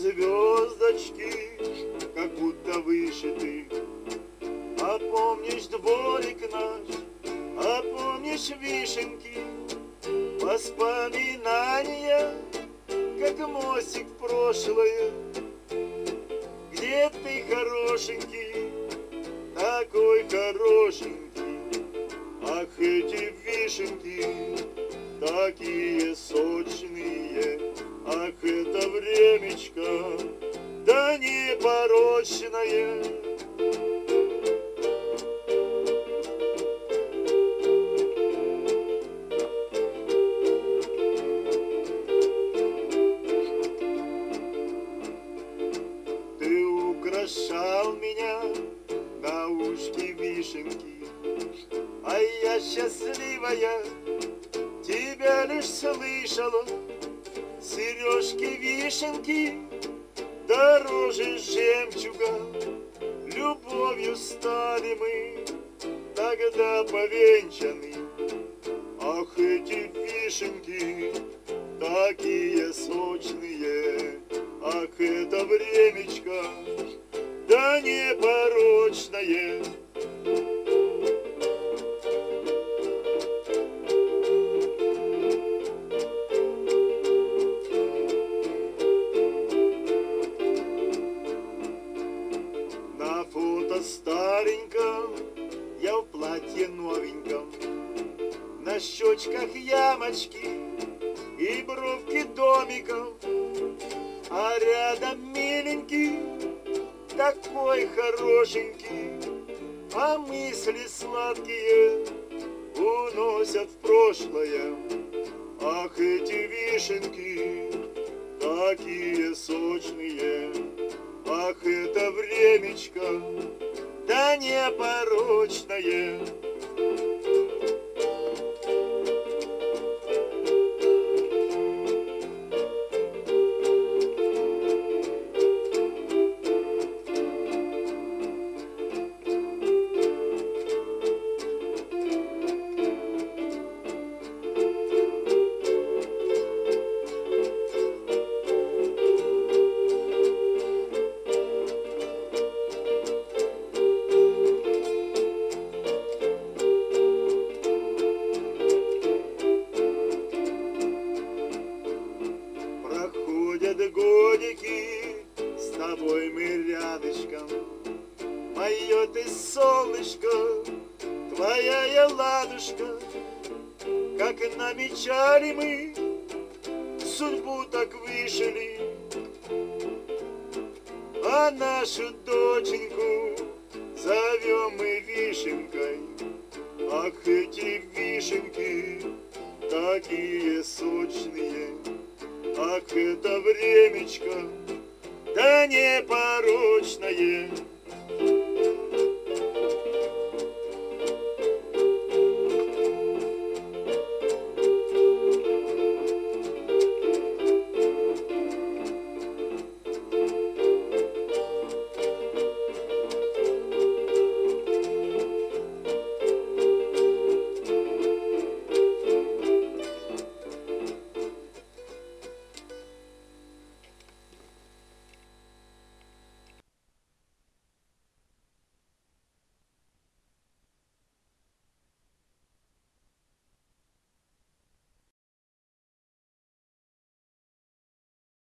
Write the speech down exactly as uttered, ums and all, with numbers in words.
звездочки, как будто вышиты. А помнишь дворик наш, а помнишь вишенки, воспоминания, как мостик в прошлое. Где ты, хорошенький, такой хорошенький? Ах, эти вишенки, такие сочные. Ах, это времечко, да непорочное. Ты украшал меня на ушки вишенки, а я счастливая тебя лишь слышала. Сережки, вишенки дороже жемчуга. Любовью стали мы тогда повенчаны. Ах, эти вишенки, такие сочные. Ах, это времечко, да непорочное. На фото стареньком я в платье новеньком, на щечках ямочки и бровки домиком, а рядом миленький, такой хорошенький, а мысли сладкие уносят в прошлое. Ах, эти вишенки, такие сочные. Ах, это времечко, да непорочное. Годики, с тобой мы рядышком. Мое ты солнышко, твоя я ладушка. Как намечали мы, судьбу так вышили. А нашу доченьку зовем мы вишенкой. Ах, эти вишенки, такие сочные. Ах, это времечко, да непорочное.